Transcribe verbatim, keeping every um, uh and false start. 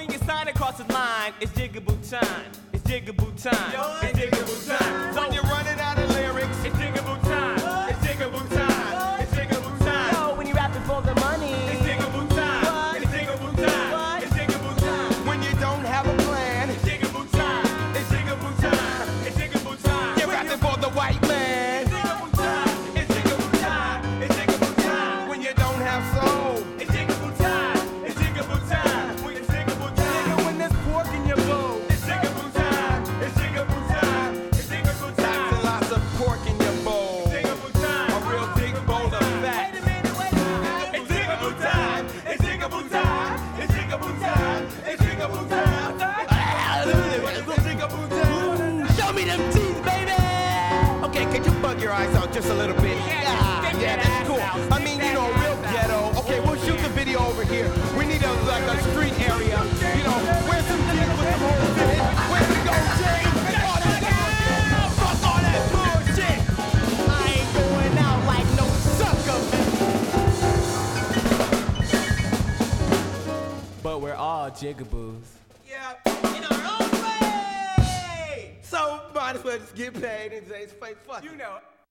when your sign across the line, it's jiggaboo time. It's jiggaboo time. It's jiggaboo time. When you're running out of lyrics, It's jiggaboo time. It's jiggaboo time. It's jiggaboo time. Yo, when you rapping for the money. It's jiggaboo time. It's jiggaboo time. It's jiggaboo time. when you don't have a plan, It's jiggaboo time. It's jiggaboo time. It's jiggaboo time. you're rapping for the white man. It's jiggaboo time. It's jiggaboo time. It's jiggaboo time. When you don't have soul, It's jiggaboo time. It's jiggaboo time. When it's jiggaboo time. nigga, when there's pork in your bowl, It's jiggaboo time. It's jiggaboo time. It's jiggaboo lots and time. lots of pork in your bowl. Jiggaboo time. A real big bowl of fat. Wait a minute, wait a minute. It's jiggaboo time. It's jiggaboo time. It's jiggaboo time. It's jiggaboo time. It's jiggaboo time. Show me them teeth, baby. Okay, could you bug your eyes out just a little bit? Yeah, yeah, that's cool. I mean, you know, real ghetto. Okay, we'll shoot the video over here. We need a like a street area. You know, where's some kids with some holes in it? Where we go, James? All that bullshit. Fuck all that bullshit. I ain't going out like no sucker. But we're all jigaboos. Yeah, in our own way. So might as well just get paid and say, fuck. You know.